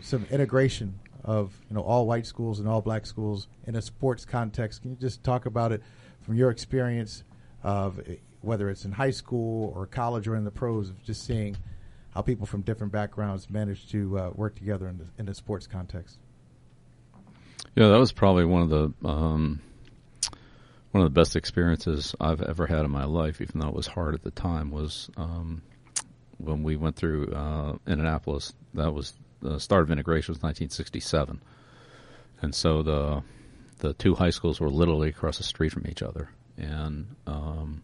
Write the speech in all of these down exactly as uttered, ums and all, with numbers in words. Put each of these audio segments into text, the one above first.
some integration of you know all white schools and all black schools in a sports context. Can you just talk about it from your experience of whether it's in high school or college or in the pros, of just seeing how people from different backgrounds manage to uh, work together in the, in the sports context? Yeah, that was probably one of the um, one of the best experiences I've ever had in my life, even though it was hard at the time, was um, when we went through uh, Indianapolis. That was the start of integration was nineteen sixty-seven. And so the the two high schools were literally across the street from each other. And um,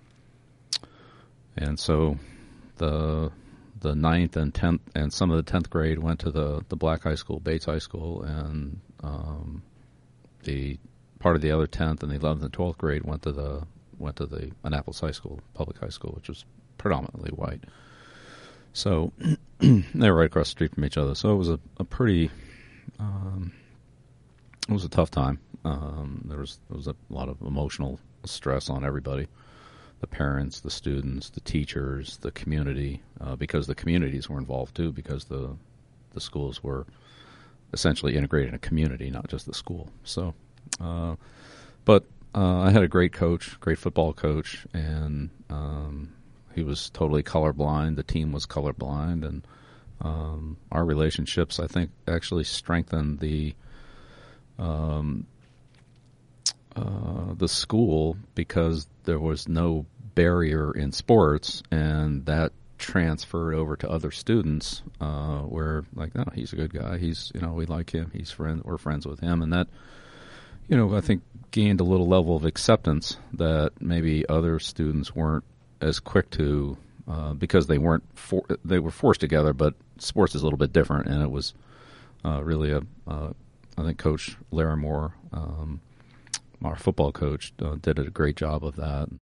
and so the the ninth and tenth and some of the tenth grade went to the, the black high school, Bates High School, and um, the part of the other tenth and the eleventh and twelfth grade went to the went to the Annapolis High School, public high school, which was predominantly white. So they were right across the street from each other. So it was a, a pretty um, it was a tough time. Um, there was there was a lot of emotional stress on everybody. The parents, the students, the teachers, the community, uh, because the communities were involved too, because the the schools were essentially integrated in a community, not just the school. So, uh, but uh, I had a great coach, great football coach, and um, he was totally colorblind. The team was colorblind, and um, our relationships, I think, actually strengthened the um, uh, the school, because there was no barrier in sports, and that transferred over to other students, uh, where like, no, he's a good guy. He's, you know, we like him. He's friend. We're friends with him, and that, you know, I think gained a little level of acceptance that maybe other students weren't as quick to, uh, because they weren't for, they were forced together. But sports is a little bit different, and it was uh, really a, uh, I think Coach Larimore, um, our football coach, uh, did a great job of that.